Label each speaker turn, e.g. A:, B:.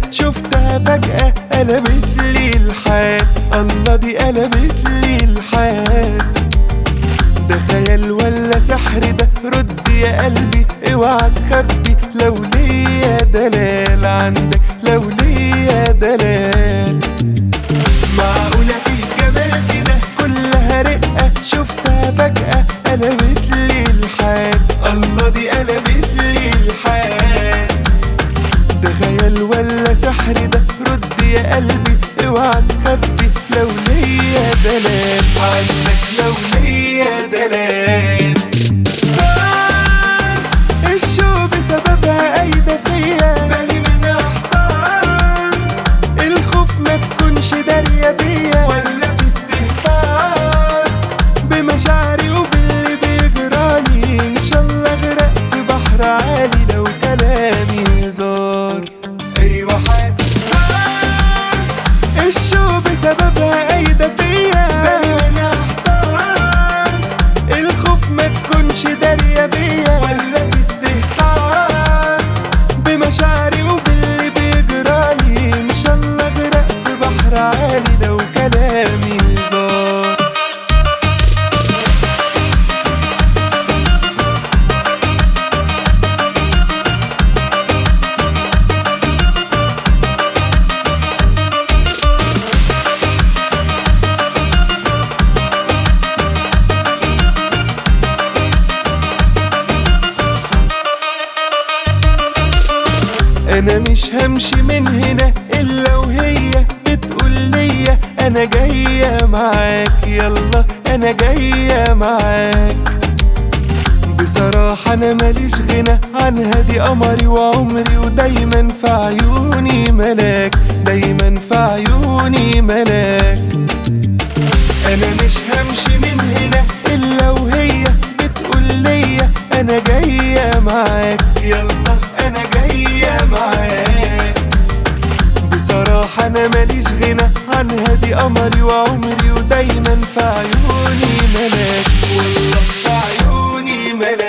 A: شفتها فجأة قلبت لي الحال. الله دي قلبت لي الحال. ده خيال ولا سحر ده؟ رد يا قلبي اوعى تخبي، لو ليا دلال عندك، لو ليا دلال. معقولة في الجمال كده كلها رقة؟ شفتها فجأة قلبت لي الحال. الله دي قلبت لي الحال. ده خيال ولا سحر ده؟ رد يا قلبي اوعى تخبي، لو ليا دلال عندك، لو ليا دلال. الشوق بسببها قايدة فيا، بالي منها احتار. الخوف ما تكونش دارية بيا، ولا في استهتار بمشاعري وباللي بيجرالي. ان شاء الله اغرق في بحر عالي لو كلامي هزار. ايوه حاسس الشوق بسببها قايدة فيا، بالي منها احتار. الخوف ما تكونش دارية بيا، ولا في استهتار بمشاعري وباللي بيجرالي. ان شاء الله اغرق في بحر عالي لو كلامي هزار. انا مش همشي من هنا الا وهي بتقول ليا انا جاية معاك. يلا انا جاية معاك. بصراحة انا ماليش غنى عنها، دي قمري وعمري ودايما في عيوني ملاك، دايما في عيوني ملاك. انا مش همشي من هنا الا وهي بتقول ليا انا جاية معاك. يلا انا جاية معاك. بصراحة انا ماليش غنى عنها، دي قمري وعمري ودايما في عيوني ملاك، والله في عيوني ملاك.